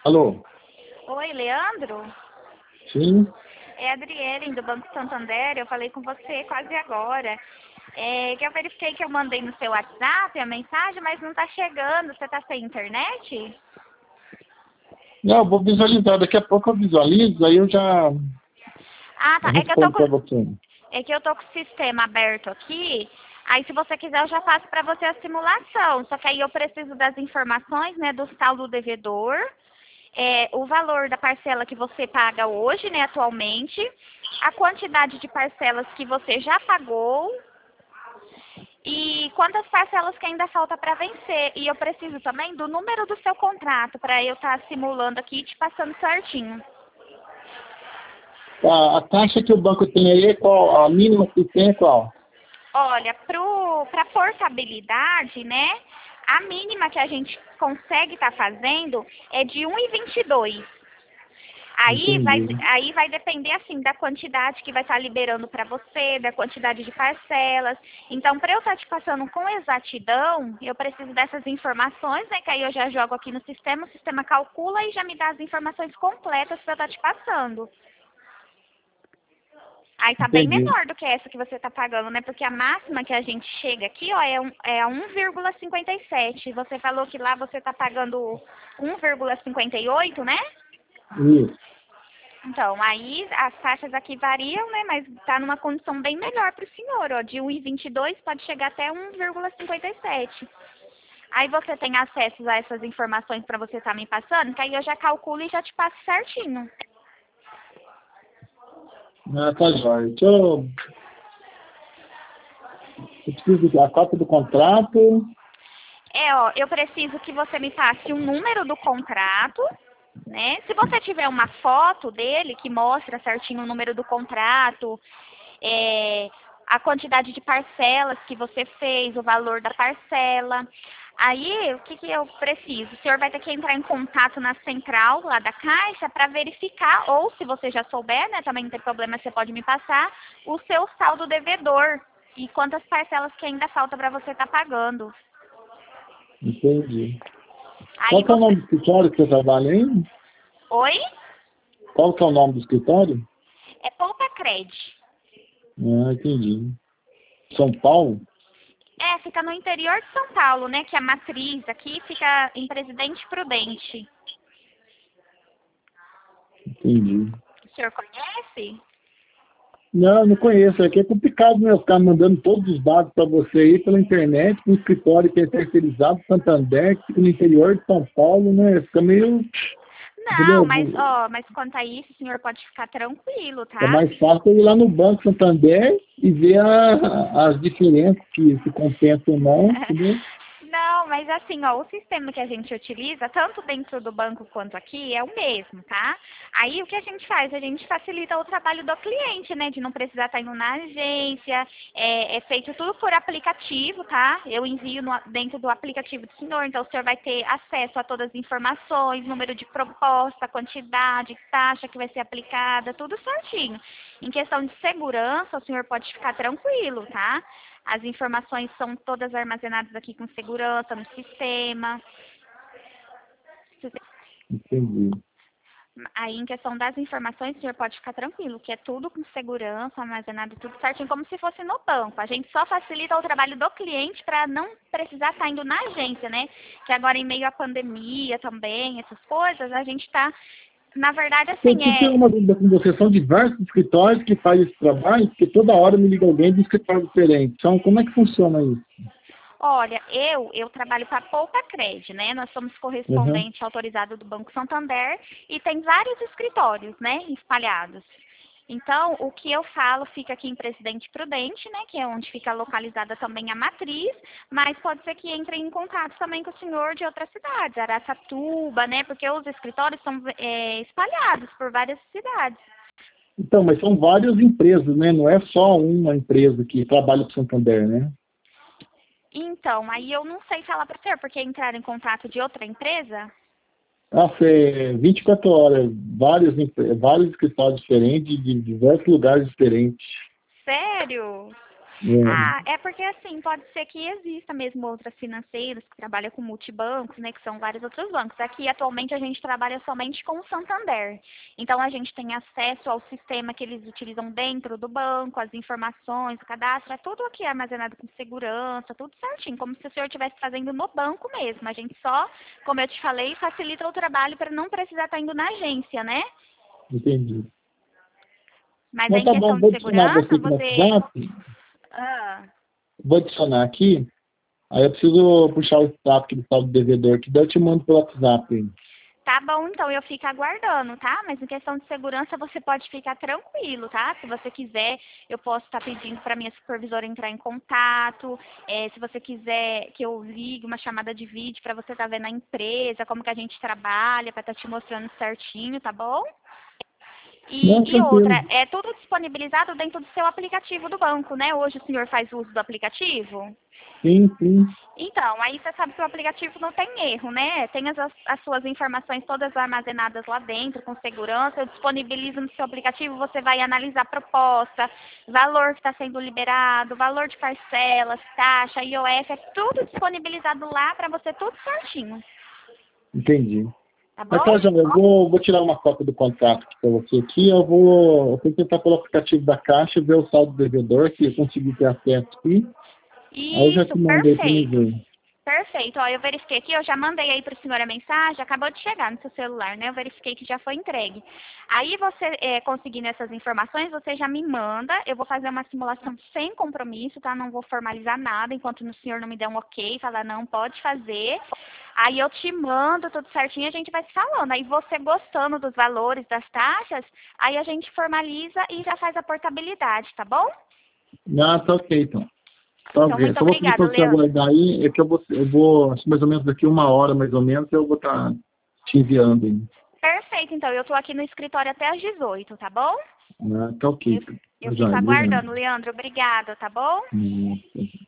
Alô? Oi, Leandro? Sim? É a Adriele, do Banco Santander. Eu falei com você quase agora. Que eu verifiquei que eu mandei no seu WhatsApp a mensagem, mas não está chegando. Você está sem internet? Não, eu vou visualizar. Daqui a pouco eu visualizo, aí eu já Ah, tá. respondo para você. É que eu tô com o sistema aberto aqui. Aí, se você quiser, eu já faço para você a simulação. Só que aí eu preciso das informações, né, do saldo devedor, o valor da parcela que você paga hoje, né, atualmente, a quantidade de parcelas que você já pagou e quantas parcelas que ainda falta para vencer. E eu preciso também do número do seu contrato para eu estar simulando aqui e te passando certinho. A taxa que o banco tem aí é qual? A mínima que tem é qual? Olha, para portabilidade, né? A mínima que a gente consegue estar fazendo é de 1,22. Entendi. Aí vai depender assim da quantidade que vai estar liberando para você, da quantidade de parcelas. Então, para eu estar te passando com exatidão, eu preciso dessas informações, né? Que aí eu já jogo aqui no sistema, o sistema calcula e já me dá as informações completas para eu estar te passando. Aí tá bem Entendi. menor do que essa que você tá pagando, né? Porque a máxima que a gente chega aqui, ó, é 1,57. Você falou que lá você tá pagando 1,58, né? Isso. Então, aí as taxas aqui variam, né? Mas tá numa condição bem melhor para o senhor, ó. De 1,22 pode chegar até 1,57. Aí você tem acesso a essas informações para você estar me passando, que aí eu já calculo e já te passo certinho. Ah, tá jóia. Eu preciso da cópia do contrato. Ó, eu preciso que você me passe o número do contrato, né? Se você tiver uma foto dele que mostra certinho o número do contrato, é, a quantidade de parcelas que você fez, o valor da parcela. Aí, o que eu preciso? O senhor vai ter que entrar em contato na central lá da Caixa para verificar, ou se você já souber, né, também não tem problema, você pode me passar, o seu saldo devedor e quantas parcelas que ainda falta para você estar pagando. Entendi. Aí Qual que é o você... nome do escritório que você trabalha aí? Oi? Qual que é o nome do escritório? É Poupa Cred. Ah, entendi. São Paulo? Fica no interior de São Paulo, né? Que a matriz aqui fica em Presidente Prudente. Entendi. O senhor conhece? Não, não conheço. Aqui é complicado, né? Eu ficar mandando todos os dados para você aí pela internet, para um escritório que é terceirizado, Santander, que fica no interior de São Paulo, né? Fica meio. Não, Entendeu? mas quanto a isso, o senhor pode ficar tranquilo, É tá? mais fácil ir lá no Banco Santander e ver as diferenças que se compensam ou não, entendeu? Não, mas assim, ó, o sistema que a gente utiliza, tanto dentro do banco quanto aqui, é o mesmo, tá? Aí o que a gente faz? A gente facilita o trabalho do cliente, né? De não precisar estar indo na agência, é feito tudo por aplicativo, tá? Eu envio dentro do aplicativo do senhor, então o senhor vai ter acesso a todas as informações, número de proposta, quantidade, taxa que vai ser aplicada, tudo certinho. Em questão de segurança, o senhor pode ficar tranquilo, tá? As informações são todas armazenadas aqui com segurança no sistema. Entendi. Aí, em questão das informações, o senhor pode ficar tranquilo, que é tudo com segurança, armazenado tudo certinho, como se fosse no banco. A gente só facilita o trabalho do cliente para não precisar estar indo na agência, né? Que agora, em meio à pandemia também, essas coisas, a gente está, na verdade, Eu assim, tenho uma dúvida com você. São diversos escritórios que fazem esse trabalho, porque toda hora me liga alguém de um escritório diferente. Então, como é que funciona isso? olha, eu trabalho para a Poupa Cred, né? Nós somos Uhum. correspondente autorizado do Banco Santander e tem vários escritórios, né, espalhados. Então, o que eu falo fica aqui em Presidente Prudente, né, que é onde fica localizada também a matriz, mas pode ser que entre em contato também com o senhor de outras cidades, Araçatuba, né, porque os escritórios são espalhados por várias cidades. Então, mas são várias empresas, né? Não é só uma empresa que trabalha para o Santander, né? Então, aí eu não sei falar para o senhor, porque entraram em contato de outra empresa. Nossa, é 24 horas, vários escritórios diferentes, de diversos lugares diferentes. Sério? Ah, é porque assim, pode ser que exista mesmo outras financeiras que trabalham com multibancos, né, que são vários outros bancos. Aqui, atualmente, a gente trabalha somente com o Santander. Então, a gente tem acesso ao sistema que eles utilizam dentro do banco, as informações, o cadastro, é tudo aqui armazenado com segurança, tudo certinho, como se o senhor estivesse fazendo no banco mesmo. A gente só, como eu te falei, facilita o trabalho para não precisar estar indo na agência, né? Entendi. Mas Não, aí, em tá bom, questão de vou adicionar você segurança, aqui no você... WhatsApp. Ah, Vou adicionar aqui. Aí eu preciso puxar o status aqui do tal do devedor, que daí eu te mando pelo WhatsApp. Hein? tá bom, então eu fico aguardando, tá? Mas em questão de segurança, você pode ficar tranquilo, tá? Se você quiser, eu posso estar pedindo para minha supervisora entrar em contato. Se você quiser que eu ligue uma chamada de vídeo para você estar vendo a empresa, como que a gente trabalha, para estar te mostrando certinho, tá bom? Não, E outra, tranquilo. é tudo disponibilizado dentro do seu aplicativo do banco, né? Hoje o senhor faz uso do aplicativo? Sim, sim. Então, aí você sabe que o aplicativo não tem erro, né? Tem as suas informações todas armazenadas lá dentro, com segurança. Eu disponibilizo no seu aplicativo, você vai analisar a proposta, valor que está sendo liberado, valor de parcelas, taxa, IOF, é tudo disponibilizado lá para você, tudo certinho. Entendi. Tá bom? Mas, Cláudio, eu vou tirar uma cópia do contrato para você aqui. Eu vou tentar pelo aplicativo da Caixa ver o saldo do devedor, se eu conseguir ter acesso aqui. Aí eu já Isso, te mandei para me perfeito. ver. Perfeito. Ó, eu verifiquei aqui, eu já mandei aí para o senhor a mensagem, acabou de chegar no seu celular, né? Eu verifiquei que já foi entregue. Aí você, conseguindo essas informações, você já me manda, eu vou fazer uma simulação sem compromisso, tá? Não vou formalizar nada enquanto o senhor não me der um ok, falar não, pode fazer. Aí eu te mando tudo certinho e a gente vai se falando. Aí você gostando dos valores, das taxas, aí a gente formaliza e já faz a portabilidade, tá bom? Ah, tá ok, então. Tá Então, ok. muito Só vou pedir obrigada, para você Leandro. aguardar aí, é que eu vou, acho que mais ou menos daqui 1 hora, mais ou menos, eu vou estar te enviando aí. Perfeito, então. Eu estou aqui no escritório até às 18, tá bom? Ah, tá ok. Eu, Então. eu Já, fico obrigado. aguardando, Leandro. Obrigada, tá bom?